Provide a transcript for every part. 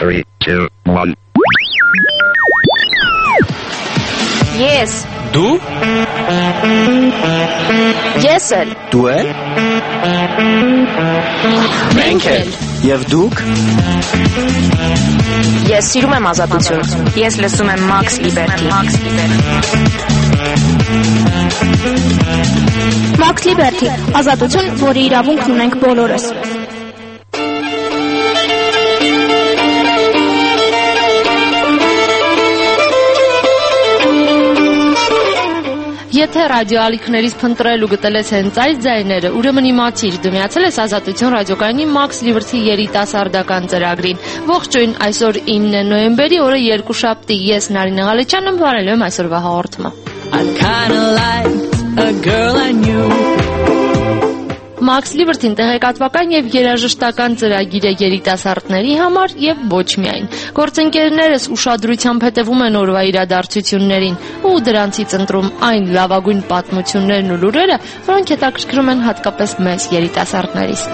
3, 2, 1. Ես Դու Ես էլ Դու էլ Մենք էլ Եվ դուք Ես սիրում եմ ազատություն Ես լսում եմ Max Liberty Max Liberty ազատություն, որի իրավունքն ունենք բոլորս Եթե ռադիոալիքներից փնտրել ու գտել ես հենց այս ձայները, ուրեմն իմացիր, դու միացել ես Ազատություն ռադիոկայանի Max Liberty երիտասարդական ծրագրին։ Ողջույն, այսօր 9 նոյեմբերի օրը երկուշաբթի, ես Նարինե Ղալեչյանն բարել եմ այսօրվա հաղորդումը։ Max Liberty-ն տեղեկատվական եւ երաժշտական ծրագիր է երիտասարդների համար եւ ոչ միայն։ Գործընկերներս ուշադրությամբ հետևում են օրվա իրադարձություններին ու դրանցից ընտրում այն լավագույն պատմություններն ու լուրերը, որոնք հետաքրքրում են հատկապես մեզ երիտասարդներից։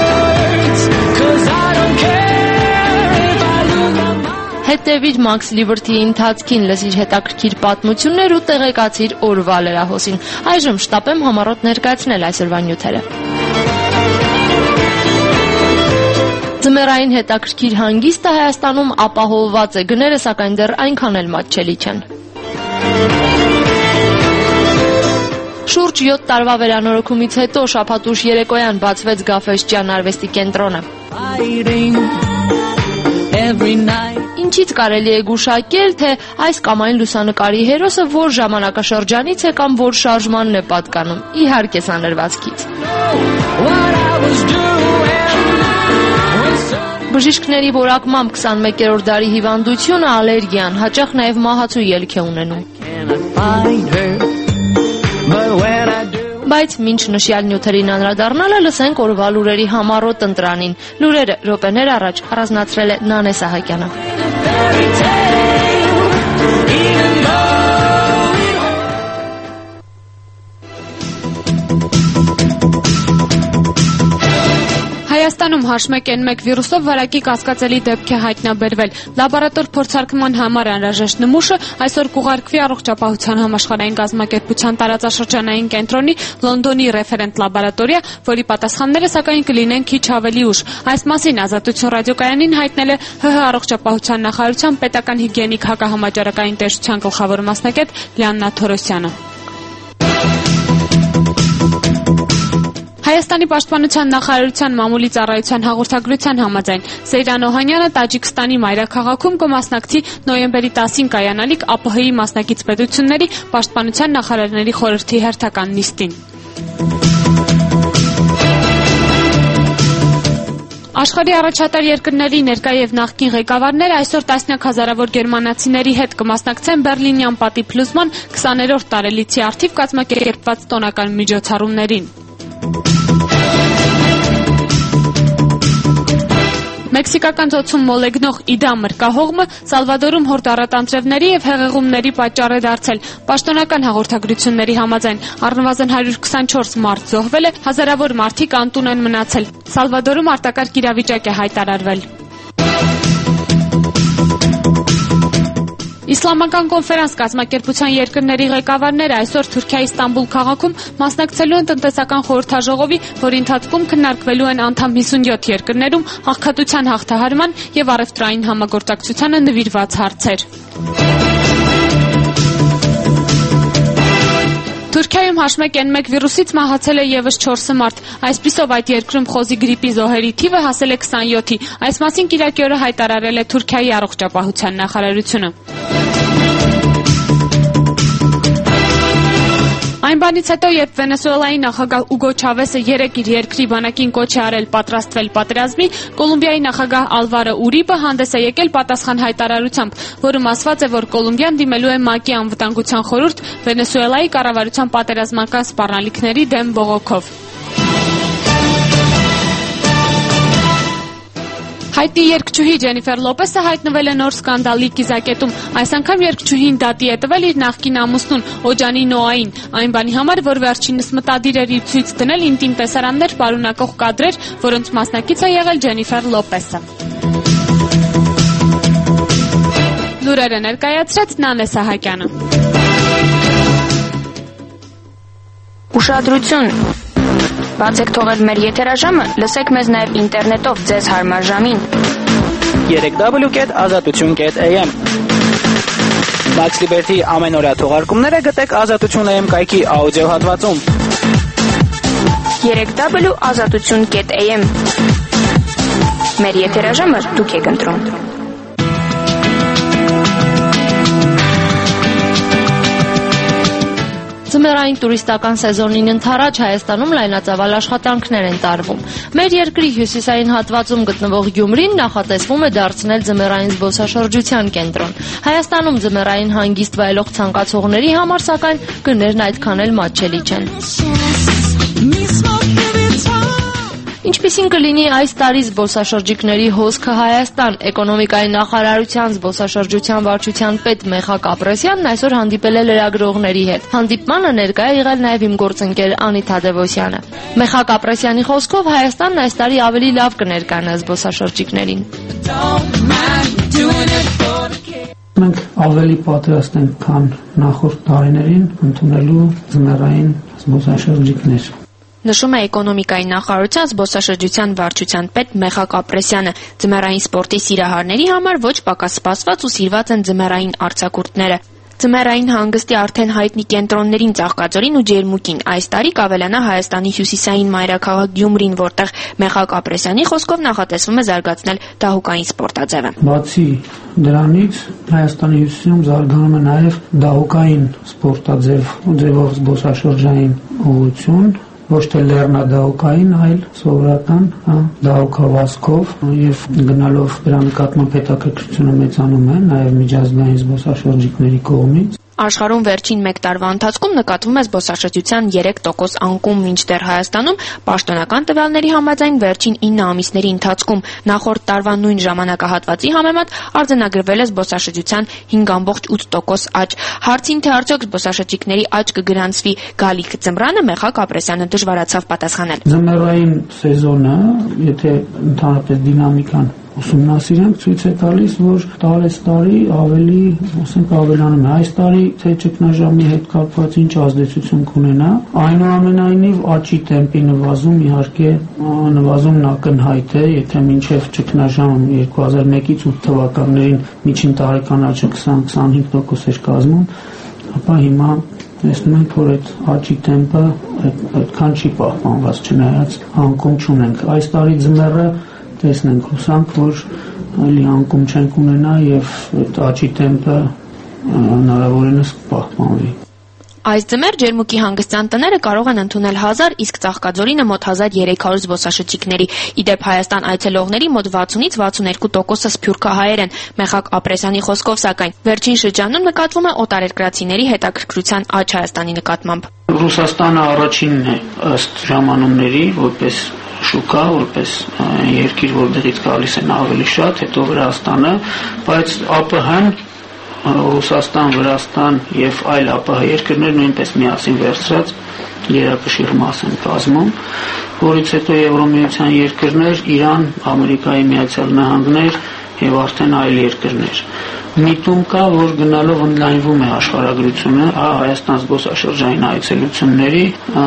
Հետևիր Max Liberty-ի ընթացքին, լսիր հետաքրքիր պատմություններ ու տեղեկացիր օրվա լրահոսին։ Այժմ շտապ եմ համառոտ ներկայացնել այսօրվա նյութերը։ Ձմեռային հետաքրքիր հանգիստը Հայաստանում ապահովված է, գները սակայն դեռ այնքան էլ մատչելի չեն։ Շուրջ 7 տարվա վերանորոգումից հետո շաբաթուշ երեկոյան բացվեց Գաֆէսճեան արվեստի կենտրոնը։ Ինչից կարելի է գուշակել, թե այս կամ այն լուսանկարի հերոսը որ ժամանակաշրջանից է կամ որ շարժմանն է պատկանում, իհարկե սանրվածքից։ Բժիշկների որակմամբ 21-րդ դարի հիվանդությունը ալերգիան, հաճախ նաև մահացու ելք է ունենում։ Բայց մինչ նշյալ նյութերին անդրադառնալը լսենք օրվա լուրերի համառոտ ընտրանին։ Լուրերը րոպեներ առաջ առանձնացրել է Նանե Սահակյանը։ Հայաստանում H1N1 վիրուսով վարակի կասկածելի դեպք է հայտնաբերվել։ Լաբորատոր փորձարկման համար անհրաժեշտ նմուշը այսօր կուղարկվի Առողջապահության համաշխարհային կազմակերպության տարածաշրջանային կենտրոնի Լոնդոնի ռեֆերենտ լաբորատորիա, որի պատասխանները սակայն կլինեն քիչ ավելի ուշ։ Այս մասին Ազատություն ռադիոկայանին հայտնել է ՀՀ Առողջապահության նախարարության պետական հիգիենիկ հակահամաճարակային տեսչության գլխավոր մասնագետ Լիաննա Թորոսյանը։ Հայաստանի պաշտպանության նախարարության մամուլի ծառայության հաղորդագրության համաձայն Սեյրան Օհանյանը Տաջիկստանի մայրաքաղաքում կմասնակցի նոյեմբերի 10-ին կայանալիք ԱՊՀ-ի մասնակից պետությունների պաշտպանության նախարարների խորհրդի հերթական նիստին։ Աշխարհի առաջատար երկրների ներկա եւ նախկին ղեկավարները այսօր տասնյակ հազարավոր գերմանացիների հետ կմասնակցեն Բեռլինյան պատի փլուզման 20-րդ տարելիցի առթիվ կազմակերպված տոնական միջոցառումներին։ Մեքսիկական ծոցում մոլեգնող իդա մրկահողմը Սալվադորում հորդառատանձրևների եւ հեղեղումների պատճառ է դարձել։ Պաշտոնական հաղորդագրությունների համաձայն առնվազն 124 մարդ զոհվել է, հազարավոր մարդիկ անտուն են մնացել։ Սալվադորում արտակարգ իրավիճակ է հայտարարվել։ Իսլամական կոնֆերանս կազմակերպության երկրների ղեկավարները այսօր Թուրքիայի Ստամբուլ քաղաքում մասնակցելու են տնտեսական խորհրդաժողովի, որի ընթացքում քննարկվելու են անդամ 57 երկրներում աղքատության հաղթահարման եւ առևտրային համագործակցությանը նվիրված հարցեր։ Թուրքիայում H1N1 վիրուսից մահացել է եւս 4 մարդ։ Այսպիսով այդ երկրում խոզի գրիպի զոհերի թիվը հասել է 27-ի։ Այս մասին կիրակի օրը հայտարարել է Թուրքիայի առողջապահության նախարարությունը։ Այն բանից հետո, երբ Վենեսուելայի նախագահ Ուգո Չավեսը երեկ իր երկրի բանակին կոչ է արել պատրաստվել պատերազմի, Կոլումբիայի նախագահ Ալվարո Ուրիբը հանդես է եկել պատասխան հայտարարությամբ, որում ասված է, որ Կոլումբիան դիմելու է ՄԱԿ-ի անվտանգության խորհուրդ Վենեսուելայի կառավարության պատերազմական սպառնալիքների դեմ բողոքով։ Հայտնի երգչուհի Ջենիֆեր Լոպեսը հայտնվել է նոր սկանդալի կիզակետում։ Այս անգամ երգչուհին դատի է տվել իր նախկին ամուսնուն Օջանի Նոային, այն բանի համար, որ վերջինս մտադիր էր իր ցույց դնել ինտիմ տեսարաններ պարունակող կադրեր, որոնց մասնակից է եղել Ջենիֆեր Լոպեսը։ լուրերը ներկայացրեց Նանե Սահակյանը։ Ուշադրություն։ Բացեք թողել մեր եթերաժամը, լսեք մեզ նաև ինտերնետով ձեզ հարմար ժամին։ 3w.azatutun.am Max Liberty ամենօրյա թողարկումները գտեք Ազատություն AM կայքի աուդիո հատվածում։ 3w.azatutun.am Մեր եթերաժամը դուք եք ընտրում։ Ձմեռային տուրիստական սեզոնին ընդառաջ Հայաստանում լայնածավալ աշխատանքներ են տարվում։ Մեր երկրի հյուսիսային հատվածում գտնվող Գյումրին նախատեսվում է դարձնել ձմեռային զբոսաշրջության կենտրոն։ Հայաստանում ձմեռային հանգիստ վայելող ցանկացողների համար սակայն գներն այդքան էլ մատչելի չեն։ Ինչպիսին կլինի այս տարի զբոսաշրջիկների հոսքը Հայաստան, էկոնոմիկայի նախարարության զբոսաշրջության վարչության պետ Մեխակ Ապրեսյանն այսօր հանդիպել է լրագրողների հետ։ Հանդիպմանը ներկա է եղել նաև իմ գործընկեր Անի Թադևոսյանը։ Մեխակ Ապրեսյանի խոսքով Հայաստանն այս տարի ավելի լավ կներկայանա զբոսաշրջիկներին։ Մենք ավելի պատրաստ ենք, քան նախորդ տարիներին ընդունելու ձմեռային զբոսաշրջիկներ։ Նշում է էկոնոմիկայի նախարարության զբոսաշրջության վարչության պետ Մեխակ Ապրեսյանը։ Ձմեռային սպորտի սիրահարների համար ոչ պակաս սպասված ու սիրված են ձմեռային արձակուրդները։ Ձմեռային հանգստի արդեն հայտնի կենտրոններին Ծաղկաձորին ու Ջերմուկին այս տարի կավելանա Հայաստանի հյուսիսային մայրաքաղաք Գյումրին, որտեղ Մեխակ Ապրեսյանի խոսքով նախատեսվում է զարգացնել դահուկային սպորտաձևը։ Բացի դրանից Հայաստանի հյուսիսում զարգանում է նաև դահուկային սպորտաձևով զբոսաշրջային ուղղություն, ոչ թե լեռնադահուկային, այլ սովորական դահուկավազքով, եւ գնալով դրա նկատմամբ հետաքրքրությունը մեծանում է նաև միջազգային զբոսաշրջիկների կողմից։ Աշխարհում վերջին 1 տարվա ընթացքում նկատվում է զբոսաշրջության 3% անկում, մինչդեռ Հայաստանում պաշտոնական տվյալների համաձայն վերջին 9 ամիսների ընթացքում նախորդ տարվա նույն ժամանակահատվածի համեմատ արձանագրվել է զբոսաշրջության 5.8% աճ։ Հարցին, թե արդյոք զբոսաշրջիկների աճ կգրանցվի գալիք ձմռանը, Մեխակ Ապրեսյանը դժվարացավ պատասխանել։ Ձմեռային սեզոնը, եթե ընդհանրապես դինամիկան ուսումնասիրենք, ցույց է տալիս, որ տարեցտարի ավելի, ասենք, ավելանում է։ Այս տարի թե ճգնաժամի հետ կապված ինչ ազդեցություն կունենա, այնուամենայնիվ աճի տեմպի նվազում իհարկե նվազումն ակնհայտ է, եթե մինչև ճգնաժամ 2001-ից 8 թվականներին միջին տարեկան աճը 20-25% էր կազմում, ապա հիմա տեսնում ենք, որ այդ աճի տեմպը այդքան չի պահպանված, չնայած անկում չունենք։ Այս տարի ձմեռը տեսնենք, հուսանք, որ այլ անկում չենք ունենա եւ այդ աճի տեմպը հնարավորինս կպահպանվի։ Այս ձմեռ Ջերմուկի հանգստյան տները կարող են ընդունել 1000, իսկ Ծաղկաձորինը մոտ 1300 զբոսաշրջիկների։ Իդեպ Հայաստան այցելողների մոտ 60-ից 62%-ը սփյուռքահայեր են։ Մեխակ Ապրեսյանի խոսքով, սակայն վերջին շրջանում նկատվում է օտարերկրացիների հետաքրքրության աճ Հայաստանի նկատմամբ։ Ռուսաստանը առաջինն է ըստ ժամանումների, որպես շուկա, որպես երկիր, որտեղից գալիս են ավելի շատ, հետո Վրաստանը, բայց ԱՊՀ-ն Ռուսաստան, Վրաստան եւ այլ ԱՊՀ երկրներ նույնպես միասին վերցրած երակշիռ մաս են կազմում, որից հետո Եվրոմիության երկրներ, Իրան, Ամերիկայի Միացյալ Նահանգներ եւ արդեն այլ երկրներ։ Միտում կա, որ գնալով ընդլայնվում է աշխարհագրությունը Հայաստան զբոսաշրջային այցելությունների,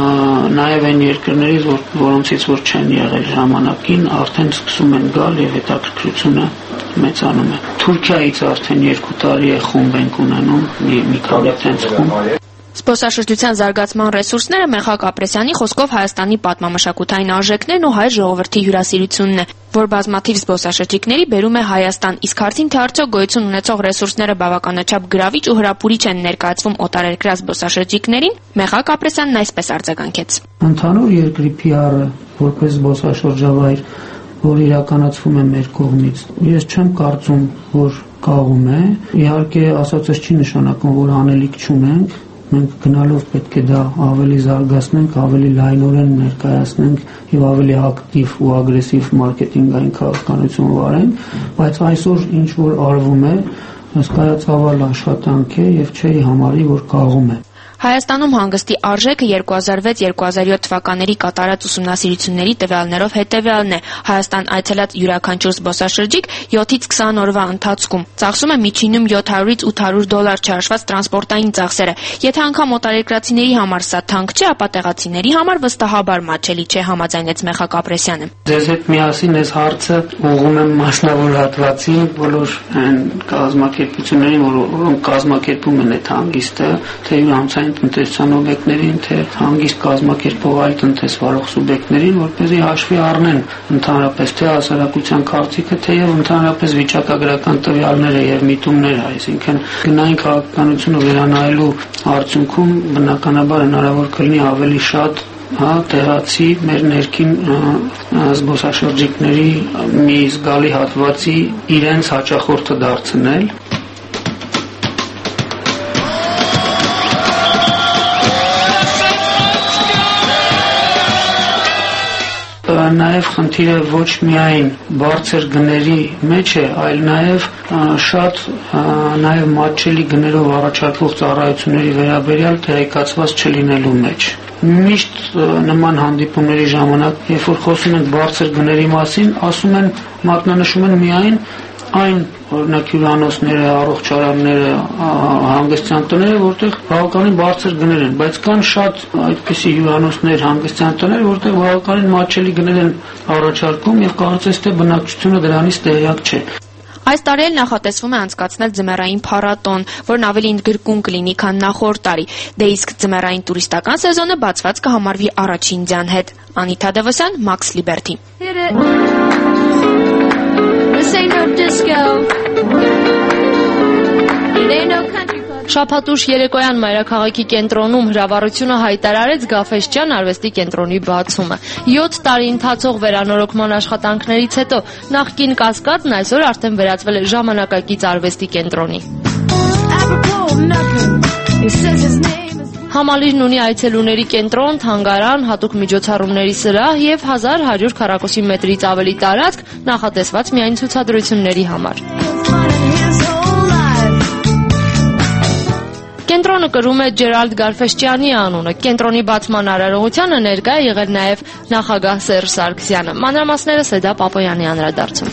նաև այն երկրներից, որոնցից որ չեն եղել ժամանակին, արդեն սկսում են գալ եւ հետաքրքրությունը մեծանում է։ Թուրքիայից արդեն 2 տարի է խումբ ենք ունենում, մի քանի տենց խումբ։ Զբոսաշրջության զարգացման ռեսուրսները Մեխակ Ապրեսյանի խոսքով Հայաստանի պատմամշակութային արժեքներն ու հայ ժողովրդի հյուրասիրությունն է, որ բազմաթիվ զբոսաշրջիկների բերում է Հայաստան, իսկ հարցին, թե արդյոք գոյություն ունեցող ռեսուրսները բավականաչափ գրավիչ ու հրապուրիչ են ներկայացվում օտարերկրյա զբոսաշրջիկներին, Մեխակ Ապրեսյանն այսպես արձագանքեց։ Ընդհանուր երկրի PR-ը որպես զբոսաշրջավայր, որ իրականացվում է մեր կողմից, ես չեմ կարծում, որ կաղում է։ Իհարկե, ասածս չի նշանակում, որ անելիք չունենք։ Մենք գնալով պետք է դա ավելի զարգացնենք, ավելի լայնորեն ներկայացնենք եւ ավելի ակտիվ ու ագրեսիվ մարքեթինգային քաղաքականություն վարենք, բայց այսօր ինչ որ արվում է, հսկայածավալ աշխատանք է եւ չի համարի, որ կաղում է։ Հայաստանում հանգստի արժեքը 2006-2007 թվականների կատարած ուսումնասիրությունների տվյալներով հետևյալն է. Հայաստան այցելած յուրաքանչյուր զբոսաշրջիկ 7-ից 20 օրվա ընթացքում ծախսում է միջինում $700-ից $800 չհաշված տրանսպորտային ծախսերը։ Եթե անգամ օտարերկրացիների համար սա թանկ չէ, ապա տեղացիների համար վստահաբար մատչելի չէ, համաձայնեց Մեխակ Ապրեսյանը։ Ձեզ հետ միասին այս հարցը ուղղում եմ մասնավոր հատվածին բոլոր կազմակերպություններին, որոնք կազմակերպում են այդ հանգիստը, թե յուրահանցային տնտեսության օբյեկտներին, թե հանգիստ կազմակերպող այլ տնտեսվարող սուբյեկտներին, որպեսզի հաշվի առնեն ընդհանրապես թե հասարակության կարծիքը, թե եւ ընդհանրապես վիճակագրական տվյալները եւ միտումները, այսինքն գնային քաղաքականությունը վերանայելու արդյունքում բնականաբար հնարավոր կլինի ավելի շատ տեղացի մեր ներքին զբոսաշրջիկների մի զգալի հատվածի իրենց հաճախորդը դարձնել։ Նաև խնդիրը ոչ միայն բարձր գների մեջ է, այլ նաև շատ նաև մատչելի գներով առաջարկվող ծառայությունների վերաբերյալ տեղեկացված չլինելու մեջ։ Միշտ նման հանդիպումների ժամանակ, երբ որ խոսում են բարձր գների մասին, ասում են, մատնանշում են միայն այն օրինակ հյուրանոցները, առողջարանները, հանգստյան տները, որտեղ բավականին բարձր գներ են, բայց կան շատ այդպիսի հյուրանոցներ, հանգստյան տներ, որտեղ բավականին մատչելի գներ են առաջարկում եւ կարծես թե բնակչությունը դրանից տեղյակ չէ։ Այս տարի էլ նախատեսվում է անցկացնել ձմեռային փառատոն, որն ավելի ընդգրկուն կլինի, քան նախորդ տարի։ Դե իսկ ձմեռային տուրիստական սեզոնը բացված կհամարվի առաջին ձյան հետ։ Անիթա Դևոսյան, Max Liberty։ Շաբաթուշ երեկոյան մայրաքաղաքի կենտրոնում հրավառությունը հայտարարեց Գաֆէսճեան արվեստի կենտրոնի բացումը։ 7 տարի ընթացող վերանորոգման աշխատանքներից հետո նախկին Կասկադն այսօր արդեն վերածվել է ժամանակակից արվեստի կենտրոնի։ Համալիրն ունի այցելուների կենտրոն, թանգարան, հատուկ միջոցառումների սրահ եւ 1100 քառակուսի մետրից ավելի տարածք նախատեսված միայն ցուցադրությունների համար։ Կենտրոնը կրում է Ջերալդ Գաֆէսճեանի անունը։ Կենտրոնի բացման արարողությանը ներկա է եղել նաև նախագահ Սերժ Սարգսյանը։ Մանրամասները Սեդա Պապոյանի անդրադարձում։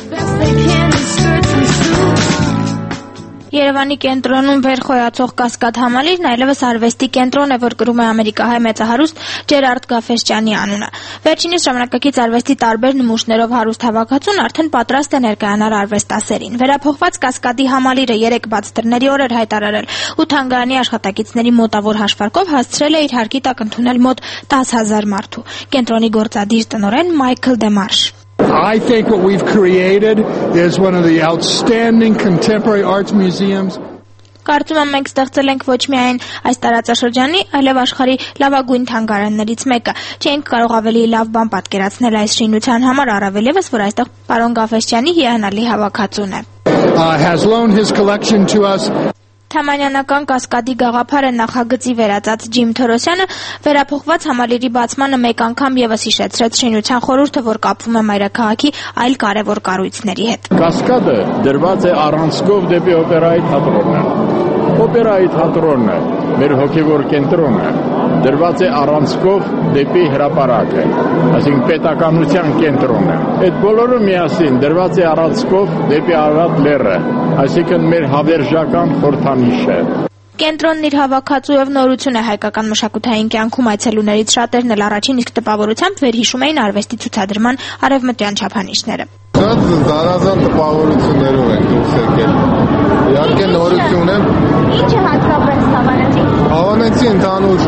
Երևանի կենտրոնում վերխոյացող Կասկադ համալիրն այլևս արվեստի կենտրոն է, որ կրում է ամերիկահայ մեծահարուստ Ջերարդ Գաֆէսճեանի անունը։ Վերջինիս ժամանակակից արվեստի տարբեր նմուշներով հարուստ հավաքածուն արդեն պատրաստ է ներկայանալ արվեստասերին։ Վերափոխված Կասկադի համալիրը 3 բաց դռների օր էր հայտարարել ու թանգարանի աշխատակիցների մոտավոր հաշվարկով հասցրել է իր հարկի տակ ընդունել մոտ 10,000 մարդու։ Կենտրոնի գործադիր տնօրեն Մայքլ Դեմարշ։ I think what we've created is one of the outstanding contemporary arts museums. Կարծում եմ մենք ստեղծել ենք ոչ միայն այս տարածաշրջանի, այլև աշխարհի լավագույն թանգարաններից մեկը։ Չենք կարող ավելի լավ բան պատկերացնել այս շինության համար, առավել եւս, որ այստեղ պարոն Գաֆէսճեանի հիանալի հավաքածուն է։ Has loaned his collection to us. Թամանյանական Կասկադի գաղափարը նախագծի վերածած Ջիմ Թորոսյանը վերափոխված համալիրի բացմանը մեկ անգամ եւս հիշեցրեց շինության խորհուրդը, որ կապվում է մայրաքաղաքի այլ կարևոր կառույցների հետ։ Կասկադը դրված է առանցքով դեպի օպերայի թատրոնը։ Օպերայի թատրոնը մեր հոգևոր կենտրոնը դրված է առանցքով դեպի հրապարակը, այսինքն պետականության կենտրոնը։ Այդ բոլորը միասին դրված է առանցքով դեպի Արարատ լեռը, այսինքն մեր հավերժական խորհրդանիշը։ Կենտրոնն իր հավաքածուով նորություն է հայկական մշակութային կյանքում, այցելուներից շատերն էլ առաջին իսկ տպավորությամբ վերհիշում էին արվեստի ցուցադրման արևմտյան չափանիշները։ Շատ զանազան տպավորություններով ենք դուրս եկել։ Իհարկե նորություն է։ Ինչը հատկապես հավանեցի ընդհանուր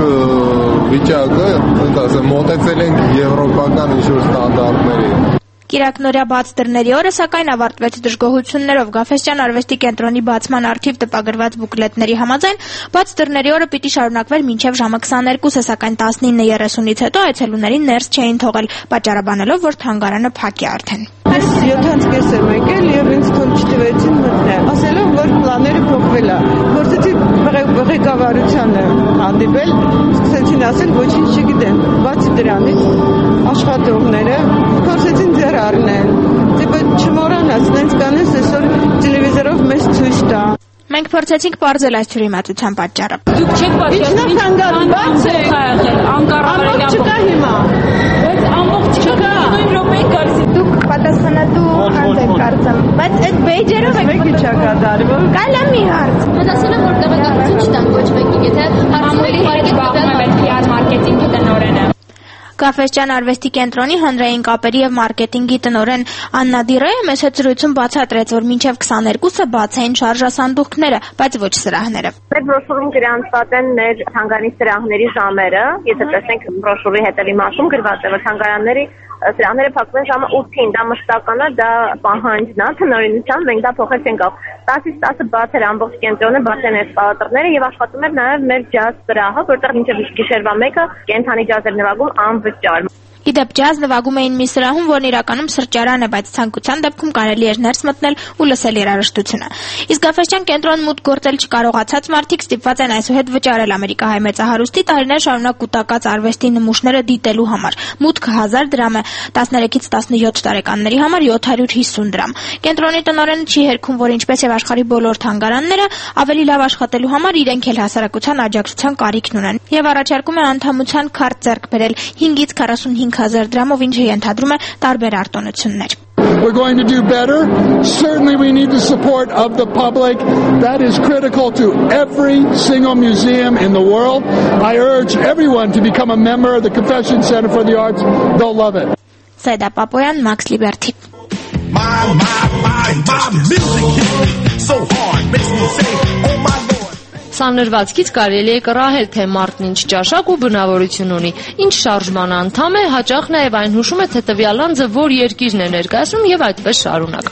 վիճակը, ասեմ, մոտեցել ենք եվրոպական ինչ-որ ստանդարտների։ Կիրակնորյա բաց դռների օրը սակայն ավարտվեց դժգոհություններով։ Գաֆէսճեան արվեստի կենտրոնի բացման առթիվ տպագրված բուկլետների համաձայն բաց դռների օրը պիտի շարունակվեր մինչև ժամը 22-ը, սակայն 19:30-ից հետո այցելուներին ներս չէին թողել, պատճառաբանելով, որ թանգարանը փակ է արդեն։ Այս 7:30 եմ եկել եւ ինձ թող չտվեցին մտնել, ասելով, որ պլանները փոխվել է։ Փորձեցի ղեկավարությանը հանդիպել, սկսեցին ասել, ոչինչ չգիտեն։ Բացի դրանից աշխատողները փորձեցին ձեռ առնել։ Դեպի չմոռանաս, նենց կանես այսօր տելևիզորով մեզ ցույց տա։ Մենք փորձեցինք բարձել այս թյուրիմացության պատճառը։ Դուք չեք պատճառում բաց է Անկառավարելի չկա հիմա բայց ամբողջ չկա նույն րոպեի կարծի Դուք պատասխանատու հանձ եք կարծեմ, բայց այդ բեյջերով եք մեկի չա կատարի Կայլա մի հարց։ Մտածել եմ, որ տեղեկատվություն չտան ոչ մեկին, եթե Համոլի հետ զբաղվում է PR մարքեթինգի տնօրենը։ Գաֆէսճեան արվեստի կենտրոնի հանրային կապերի եւ մարքեթինգի տնօրեն Աննա Դիրոյը մեծ զրույցում բացատրեց, որ մինչեւ 22-ը բաց էին շարժասանդուղքները, բայց ոչ սրահները։ Մեր բրոշուրում գրանցված են մեր թանգարանի սրահների ժամերը, եթե տեսնենք բրոշուրի հետևի մասում գրված է, որ թանգարանների սրահները փակվում են ժամը 8-ին, դա մշտական է, դա պահանջն է, տնօրինության, մենք դա փոխել չենք կարող։ 10-ից 10-ը բաց էր ամբողջ կենտրոնը, բաց են էսկալատորները եւ աշխատում էր նաեւ մեր ջազ սրահը, որտեղ մինչեւ գիշերվա 1-ը կենթանի ջազ էր նվագում անվճար։ Իդեպ ջազ նվագում էին մի սրահում, որն իրականում սրճարան է, բայց ցանկության դեպքում կարելի էր ներս մտնել ու լսել երաժշտությունը։ Իսկ Գաֆէսճեան կենտրոն մուտք գործել չկարողացած մարդիկ ստիպված են այսուհետ վճարել ամերիկահայ մեծահարուստի տարիներ շարունակ կուտակած արվեստի նմուշները դիտելու համար։ Մուտքը 1000 դրամ է, 13-ից 17 տարեկանների համար 750 դրամ։ Կենտրոնի տնօրենը չի հերքում, որ ինչպես եւ աշխարհի բոլոր թանգարանները ավելի լավ աշխատելու համար իրենք էլ հասարակության աջակցության կարիքն ունեն եւ առաջարկում է անդամության քարտ ձեռք բերել 5-ից 45,000 դրամով, ինչը ենթադրում է տարբեր արտոնություններ։ We're going to do better. Certainly we need the support of the public. That is critical to every single museum in the world. I urge everyone to become a member of the Confession Center for the Arts. They'll love it. Սեդա Պապոյան, Max Liberty. My music hits me so hard, makes me say, oh my Lord. Սանրվածքից կարելի է կռահել, թե մարդն ինչ ճաշակ ու բնավորություն ունի, ինչ շարժման անդամ է, հաճախ նաև այն հուշում է, թե տվյալ անձը որ երկիրն է ներկայացնում եւ այդպես շարունակ։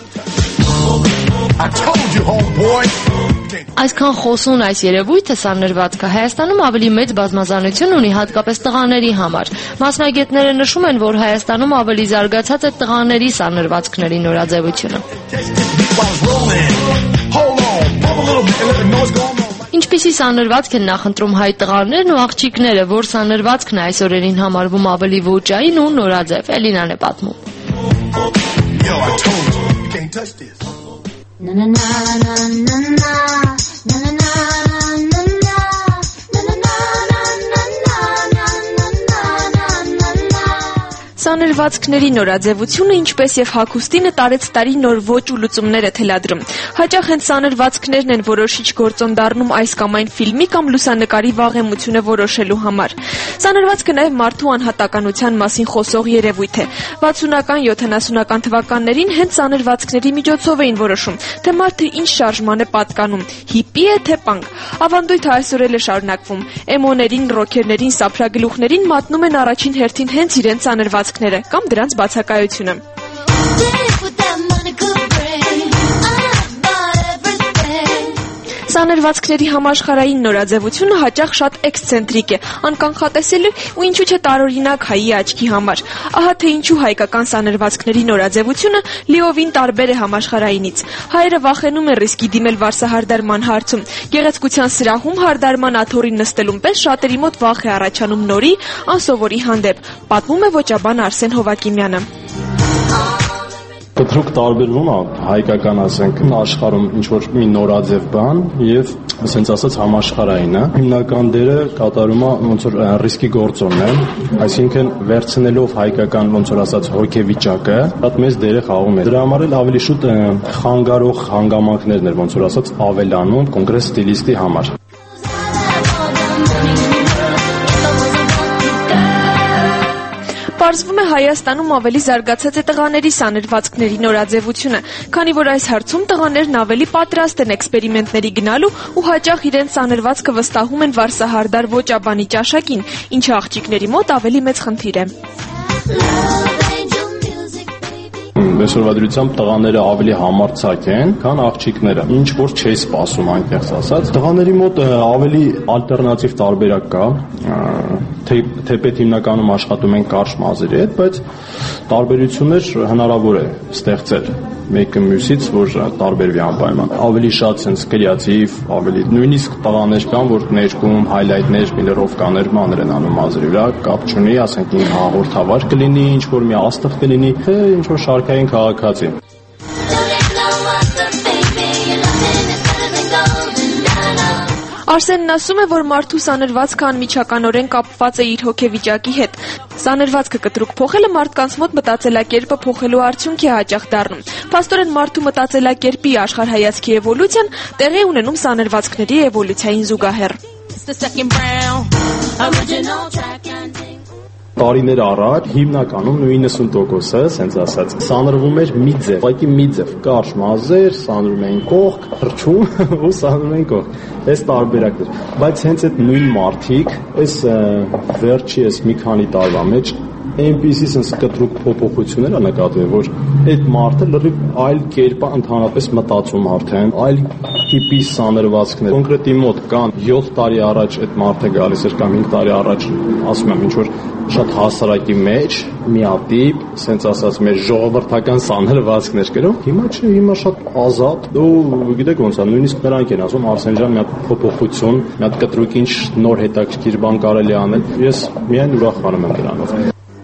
Այսքան խոսուն այս երևույթը սանրվածքը Հայաստանում ավելի մեծ բազմազանություն ունի, հատկապես տղաների համար։ Մասնագետները նշում են, որ Հայաստանում ավելի զարգացած է տղաների սանրվածքների նորաձևությունը։ Ինչպիսի սանրվածք են նախընտրում հայ տղաներն ու աղջիկները, որ սանրվածքն է այս օրերին համարվում ավելի ոճային ու նորաձև, Էլինան է պատմում։ Սանրվածքների նորաձևությունը, ինչպես եւ հագուստինը, տարեց տարի նոր ոճ ու լուծումներ է թելադրում։ Հաճախ հենց սանրվածքներն են որոշիչ գործոն դառնում այս կամ այն ֆիլմի կամ լուսանկարի վաղեմությունը որոշելու համար։ Սանրվածքը նաեւ մարդու անհատականության մասին խոսող երևույթ է։ 60-ական, 70-ական թվականներին հենց սանրվածքների միջոցով էին որոշում, թե մարդը ինչ շարժման է պատկանում՝ հիպի է թե պանկ։ Ավանդույթը այսօր էլ է շարունակվում։ Էմոներին, ռոքերներին, սափրագլուխներին մատնում են առաջին հերթին հենց իրենց սանրվածքները կամ դրանց բացակայությունը։ Սանրվածքների համաշխարհային նորաձևությունը հաճախ շատ էքսցենտրիկ է, անկանխատեսելի ու ինչու՞ չէ տարօրինակ հայի աչքի համար։ Ահա թե ինչու հայկական սանրվածքների նորաձևությունը լիովին տարբեր է համաշխարհայինից։ Հայերը վախենում են ռիսկի դիմել վարսահարդարման հարցում։ Գեղեցկության սրահում հարդարման աթոռին նստելուն պես շատերի մոտ վախ է առաջանում նորի, անսովորի հանդեպ, պատմում է ոճաբան Արսեն Հովակիմյանը։ Կտրուկ տարբերվում է հայկական, ասենք, աշխարհում ինչ որ մի նորաձև բան եւ ասենց ասած համաշխարհային է։ Հիմնական դերը կատարում է ոնց որ ռիսկի գործոնն է, այսինքն վերցնելով հայկական ոնց որ ասած հոգեվիճակը, շատ մեծ դեր է խաղում է։ Դրա համար էլ ավելի շուտ խանգարող հանգամանքներն էր ոնց որ ասած ավելանում կոնկրետ ստիլիստի համար։ Պարզվում է Հայաստանում ավելի զարգացած է տղաների սանրվածքների նորաձևությունը, քանի որ այս հարցում տղաներն ավելի պատրաստ են էքսպերիմենտների գնալու ու հաճախ իրենց սանրվածքը վստահում են վարսահարդար ոճաբանի ճաշակին, ինչը աղջիկների մոտ ավելի մեծ խնդիր է։ Այսօրվա դրությամբ տղաները ավելի համարձակ են, քան աղջիկները, ինչ որ չի սպասում այնտեղս ասած։ Տղաների մոտ ավելի ալտերնատիվ տարբերակ կա, թեպետ հիմնականում աշխատում են կարճ մազերի հետ, բայց տարբերություններ հնարավոր է ստեղծել մեկը մյուսից, որ տարբերվի անպայման։ Ավելի շատ sense կրեատիվ, ավելի նույնիսկ տղաներ կան, որ ներկում հայլայթներ, միլերովկաներ մանր են անում մազերի վրա, կապ չունի, ասենք հաղորդավար կլինի, ինչ որ մի աստղ կլինի, թե ինչ որ շարքային քաղաքացի։ Արսենն ասում է, որ մարդու սանրվածքը անմիջականորեն կապված է իր հոգեվիճակի հետ։ Սանրվածքը կտրուկ փոխելը մարդկանց մոտ մտածելակերպը փոխելու արդյունք է հաճախ դառնում։ Փաստորեն մարդու մտածելակերպի աշխարհայացքի էվոլյուցիան տեղի է ունենում սանրվածքների էվոլյուցիային զուգահեռ։ Տարիներ առաջ հիմնականում 90%-ը, ասենց ասած, սանրվում էր մի ձև, ուղղակի մի ձև, կարճ մազեր, սանրում էին կողք, թռչում ու սանրում էին կողք։ Այս տարբերակն էր, բայց հենց այդ նույն մարդիկ, այս վերջի մի քանի տարվա մեջ այնպիսի sense կտրուկ փոփոխություններ ա նկատվել, որ այդ մարդը լրիվ այլ կերպ ընդհանրապես մտածում արդեն, այլ տիպի սանրվածքներ։ Կոնկրետ իմ մոտ կան 7 տարի առաջ այդ մարդը գալիս էր կամ 5 տարի առաջ, ասում եմ, ինչ որ շատ հասարակի մեջ մի հատիպ, sense ասած մեր ժողովրդական սանրվածքներ կրում։ Հիմա չէ, հիմա շատ ազատ։ Ու գիտեք ոնց է, նույնիսկ նրանք են ասում Արսեն ջան, մի հատ փոփոխություն, մի հատ կտրուկ ինչ նոր հետաքրքիր բան կարելի անել։ Ես միայն ուրախանում եմ դրանով։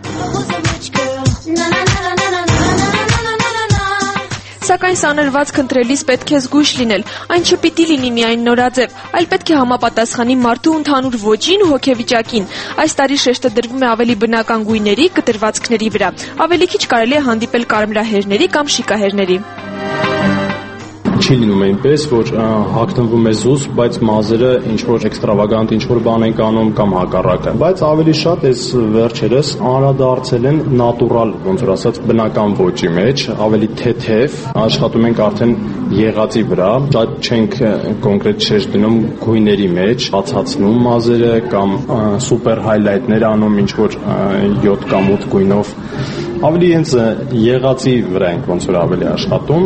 Սակայն սանրվածք ընտրելիս պետք է զգույշ լինել, այն չպիտի լինի միայն նորաձև, այլ պետք է համապատասխանի մարդու ընդհանուր ոճին ու հոգեվիճակին։ Այս տարի շեշտը դրվում է ավելի բնական գույների, կտրվածքների վրա, ավելի քիչ կարելի է հանդիպել կարմրահերների կամ շիկահերների։ Չի լինում այնպես, որ հագնվում է զուս, բայց մազերը ինչ-որ էքստրավագանտ ինչ-որ բան են անում կամ հակառակը։ Բայց ավելի շատ այս վերջերս անդրադարձել են նատուրալ, ոնց որ ասած, բնական ոճի մեջ, ավելի թեթև, աշխատում ենք արդեն եղածի վրա, շատ չենք կոնկրետ շեշտ դնում գույների մեջ, բացացնում մազերը կամ սուպեր հայլայթներ անում ինչ-որ 7 կամ 8 գույնով։ Ավելի հենց եղածի վրա ենք ոնց որ ավելի աշխատում։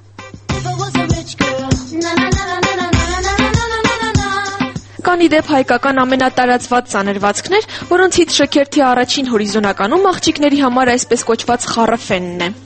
Կան իդեպ հայկական ամենատարածված սանրվածքներ, որոնցից շքերթի առաջին հորիզոնականում աղջիկների համար այսպես կոչված խառը ֆենն է։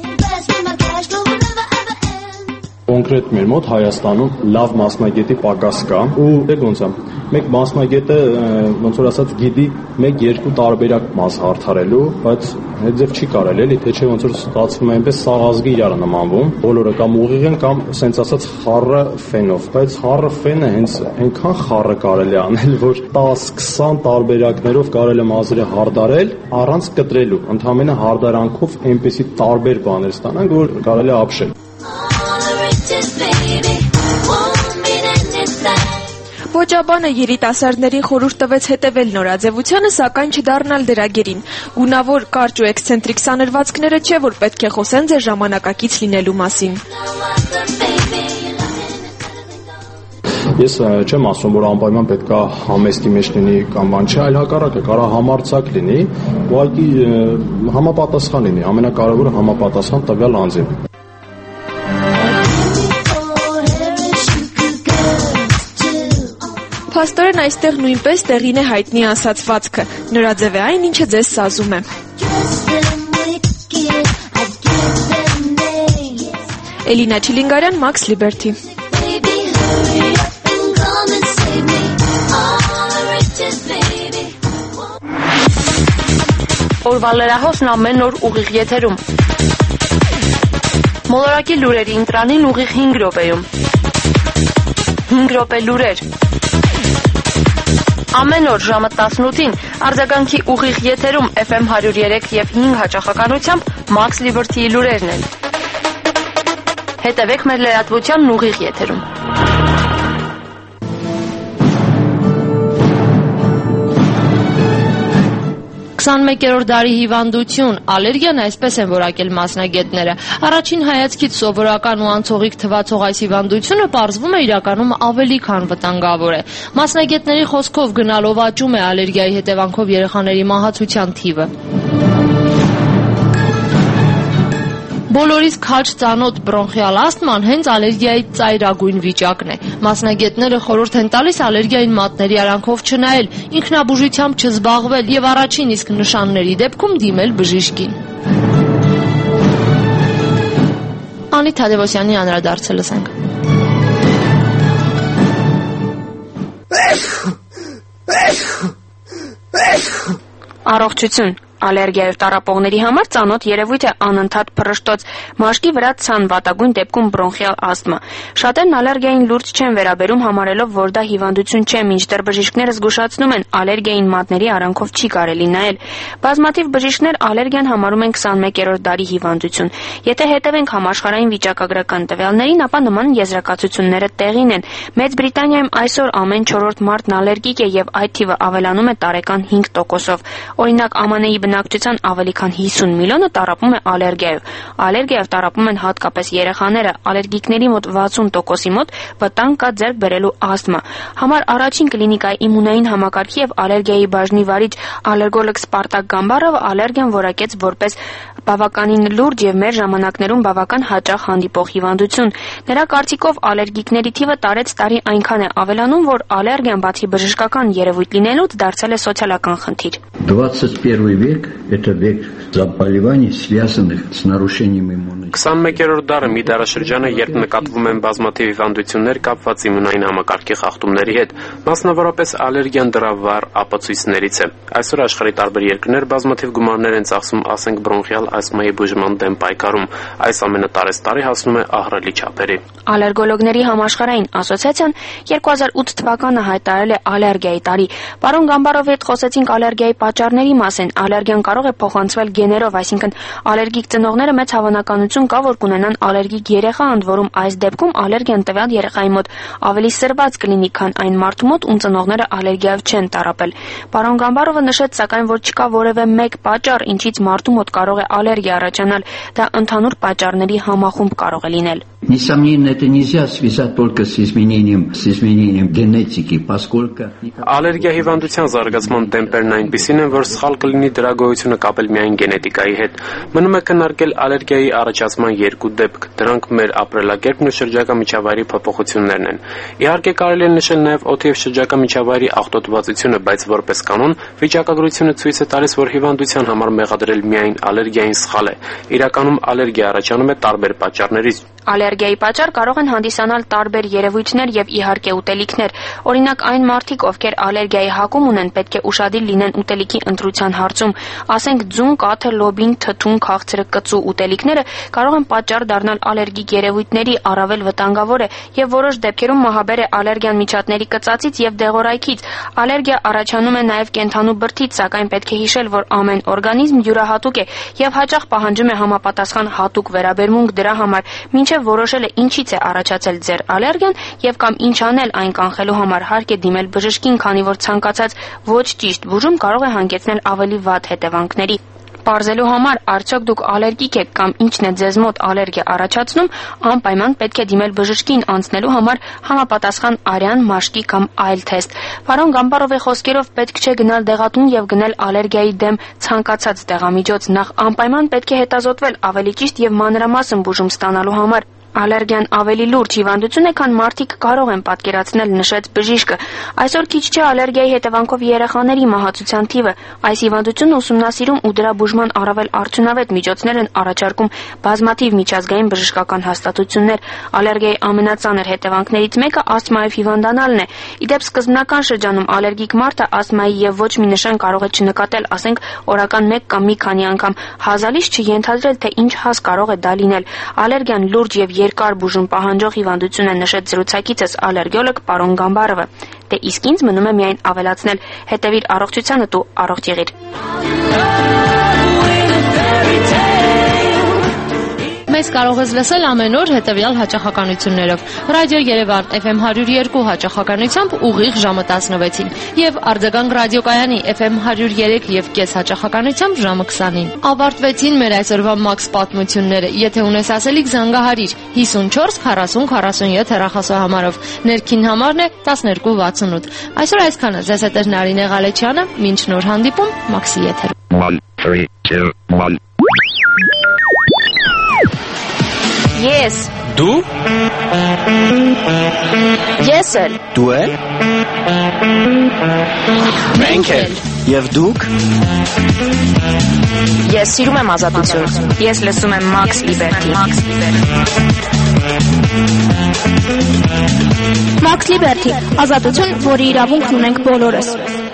Կոնկրետ մեր մոտ Հայաստանում լավ մասնագետի պակաս կա ու ոնց է մեկ մասնագետը ոնց որ ասած գիտի 1-2 տարբերակ մաս հարթարելու, բայց այդ ձև չի կարելի էլի, թե չէ ոնց որ ստացվում է այնպես սաղազգի իրար նմանվում, բոլորը կամ ուղիղ են կամ սենց ասած խառը ֆենով, բայց խառը ֆենը հենց այնքան խառը կարելի անել, որ 10-20 տարբերակներով կարելի է մազերը հարդարել առանց կտրելու, ընդհանրապես հարդարանքով այնպեսի տարբեր բաներ ստանանք, որ կարելի է ապշել։ Ոճաբանը երիտասարդներին խորհուրդ տվեց հետևել նորաձևությանը, սակայն չդառնալ դրագերին։ Գունավոր, կարճ ու էքսցենտրիկ սանրվածքները չէ, որ պետք է խոսեն ձեր ժամանակակից լինելու մասին։ Ես չեմ ասում, որ անպայման պետք է համեստի մեջ լինի կամ բան չէ, այլ հակառակը, կարող համարձակ լինի, ուղղակի համապատասխան լինի, ամենակարևորը համապատասխան տվյալ անձին։ Փաստորեն այստեղ նույնպես տեղին է հայտնի ասացվածքը, նորաձև է այն, ինչը ձեզ սազում է։ Էլինա Չիլինգարյան, Max Liberty։ Օրվա լրահոսն ամեն օր ուղիղ եթերում։ Մոլորակի լուրերի ինտրանին ուղիղ 5 րոպեում։ 5 րոպե լուրեր։ Ամեն օր ժամը 18-ին արձագանքի ուղիղ եթերում FM 103 եւ 5 հաճախականությամբ Max Liberty-ի լուրերն են։ Հետևեք մեր լրատվությանն ուղիղ եթերում։ 21-րդ դարի հիվանդություն, ալերգիան այսպես են որակել մասնագետները։ Առաջին հայացքից սովորական ու անցողիկ թվացող այս հիվանդությունը պարզվում է իրականում ավելի քան վտանգավոր է։ Մասնագետների խոսքով գնալով աճում է ալերգիայի հետևանքով երեխաների մահացության թիվը։ Բոլորիս քաջ ծանոթ բրոնխիալ ասթման հենց ալերգիայի ծայրագույն վիճակն է։ Մասնագետները խորհուրդ են տալիս ալերգիային մատների արանքով չնայել, ինքնաբուժությամբ չզբաղվել եւ առաջին իսկ նշանների դեպքում դիմել բժիշկին։ Անի Թադևոսյանի անդրադարձը լսենք։ Առողջություն։ Ալերգիայով տառապողների համար ծանոթ երևույթ է անընդհատ փռշտոց, մաշկի վրա ցան, վատագույն դեպքում բրոնխիալ ասթմա։ Շատերն ալերգիային լուրջ չեն վերաբերում, համարելով, որ դա հիվանդություն չէ, մինչդեռ բժիշկները զգուշացնում են, ալերգիային մատների արանքով չի կարելի նայել։ Բազմաթիվ բժիշկներ ալերգիան համարում են 21-րդ դարի հիվանդություն։ Եթե հետևենք համաշխարհային վիճակագրական տվյալներին, ապա նման եզրակացությունները տեղին են։ Մեծ Բրիտանիայում այսօր ամեն 4-րդ մարդն ալերգիկ է եւ այդ թիվը ավելանում է տարեկան 5%-ով։ Օրինակ ԱՄՆ-ի բնակչության ավելի քան 50 միլիոնը տառապում է ալերգիայով։ Ալերգիայով տառապում են հատկապես երեխաները, ալերգիկների մոտ 60%-ի մոտ վտանգ կա ձեռք բերելու ասթմա։ Համար առաջին կլինիկայի իմունային համակարգի եւ ալերգիայի բաժնի վարիչ ալերգոլոգ Սպարտակ Գամբարովը ալերգիան որակեց որպես բավականին լուրջ եւ մեր ժամանակներում բավական հաճախ հանդիպող հիվանդություն։ Նրա կարծիքով ալերգիկների թիվը տարեց տարի այնքան է ավելանում, որ ալերգիան բացի բժշկական երևույթ լինելուց դարձել է սոցիալական խնդիր։ 21 век – это век заболеваний, связанных с нарушением иммунитета. 21-րդ դարը մի դարաշրջան է, երբ նկատվում են բազմաթիվ հիվանդություններ կապված իմունային համակարգի խախտումների հետ, մասնավորապես ալերգիան դրա վառ ապացույցներից է։ Այսօր աշխարհի տարբեր երկրներ բազմաթիվ գումարներ են ծախսում, ասենք բրոնխիալ ասթմայի բուժման դեմ պայքարում։ Այս ամենը տարեստարի հասնում է ահռելի չափերի։ Ալերգոլոգների համաշխարհային ասոցիացիան 2008 թվականը հայտարարել է ալերգիայի տարի։ Պարոն Գամբարովի հետ խոսեցինք ալերգիայի պատճառների մասին։ Ալերգիան կարող է փոխանցվել գեներով, այսինքն ալերգիկ ծնողները մեծ հավանականություն կա, որ կունենան ալերգիկ երեխա, ընդ որում այս դեպքում ալերգիան տվյալ երեխայի մոտ ավելի սրված կլինի, քան այն մարդու մոտ, ում ծնողները ալերգիայով չեն տառապել։ Պարոն Գամբարովը նշեց, սակայն, որ չկա որևէ մեկ պատճառ, ինչից մարդու մոտ կարող է ալերգիա առաջանալ, դա ընդհանուր պատճառների համախումբ կարող է լինել։ Несомненно, это нельзя связать только с изменением генетики, поскольку... Ալերգիա հիվանդության զարգացման տեմպերն այնպիսին են, որ սխալ կլինի դրա գոյությունը կապել միայն գենետիկայի հետ։ Մնում է քննարկել ալերգիայի առաջացման երկու դեպք, դրանք մեր ապրելակերպն ու շրջակա միջավայրի փոփոխություններն են։ Իհարկե կարելի է նշել նաև օդի և շրջակա միջավայրի աղտոտվածությունը, բայց որպես կանոն վիճակագրությունը ցույց է տալիս, որ հիվանդության համար մեղադրել միայն ալերգիային սխալ է։ Իրականում ալերգիա առաջանում է տարբեր պատճառներից։ Ալերգիայի պատճառ կարող են հանդիսանալ տարբեր երևույթներ եւ իհարկե ուտելիքներ։ Օրինակ, այն մարդիկ, ովքեր ալերգիայի հակում ունեն, պետք է ուշադիր լինեն ուտելիքի ընտրության հարցում։ Ասենք ձուն, կաթը, լոբին, թթուն, քաղցրը, կծու ուտելիքները կարող են պատճառ դառնալ ալերգիկ երևույթների, առավել վտանգավոր է եւ որոշ դեպքերում մահաբեր է ալերգիան միջատների կծածից եւ դեղորայքից։ Ալերգիա առաջանում է նաեւ կենդանու բրդից, սակայն պետք է հիշել, որ ամեն օրգանիզմ յուրահատուկ է եւ հաճախ պահանջում է համապատասխան հատուկ վերաբերմունք դրա համար, մինչեւ որոշել է ինչից է առաջացել ձեր ալերգիան եւ կամ ինչ անել այն կանխելու համար, հարկ է դիմել բժշկին, քանի որ ցանկացած ոչ ճիշտ բուժում կարող է հանգեցնել ավելի վատ հետևանքների։ Պարզելու համար, արդյոք դուք ալերգիկ եք կամ ինչն է ձեզ մոտ ալերգիա առաջացնում, անպայման պետք է դիմել բժշկին անցնելու համար համապատասխան արյան, մաշկի կամ այլ թեստ։ Պարոն Գամբարովի խոսքերով պետք չէ գնալ դեղատուն եւ գնել ալերգիայի դեմ ցանկացած դեղամիջոց, նախ անպայման պետք է հետազոտվել ավելի ճիշտ եւ մանրամասն բուժում ստանալու համար։ Ալերգիան ավելի լուրջ հիվանդություն է, քան մարդիկ կարող են պատկերացնել, նշեց բժիշկը։ Այսօր քիչ չէ ալերգիայի հետևանքով երեխաների մահացության թիվը։ Այս հիվանդությունը ուսումնասիրում ու դրա բուժման առավել արդյունավետ միջոցներ են առաջարկում բազմաթիվ միջազգային բժշկական հաստատություններ։ Ալերգիայի ամենածանր հետևանքներից մեկը ասթմայով հիվանդանալն է։ Իդեպ սկզբնական շրջանում ալերգիկ մարդը ասթմայի եւ ոչ մի նշան կարող է չնկատել, ասենք օրական 1 կամ մի քանի անգամ, հազալից չենթադրել, թե ինչ հաս կարող է դա լինել։ Ալերգիան լուրջ եւ երկար բուժում պահանջող հիվանդություն է, նշեց զրուցակիցս ալերգիոլոգ պարոն Գամբարովը։ Դե իսկ ինձ մնում է միայն ավելացնել. հետևիր առողջությանդ ու առողջ եղիր։ Մեզ կարող ես լսել ամեն օր հետևյալ հաճախականություններով. Ռադիո Երևան FM 102 հաճախականությամբ ուղիղ ժամը 16-ին եւ Արձագանք ռադիոկայանի FM 103 եւ կես հաճախականությամբ ժամը 20-ին։ Ավարտվեցին մեր այսօրվա մաքս պատմությունները։ Եթե ունես ասելիք, զանգահարիր 54 40 47 հեռախոսահամարով։ Ներքին համարն է 1268։ Այսօր այսքանը։ Ձեզ հետ է Նարինե Ղալեչյանը։ Մինչ նոր հանդիպում, մաքսի եթեր։ 1 3 2 1 Ես Դու Ես էլ Դու էլ Մենք էլ Եվ դուք Ես սիրում եմ ազատություն Ես լսում եմ Max Liberty Max Liberty ազատություն, որի իրավունքն ունենք բոլորս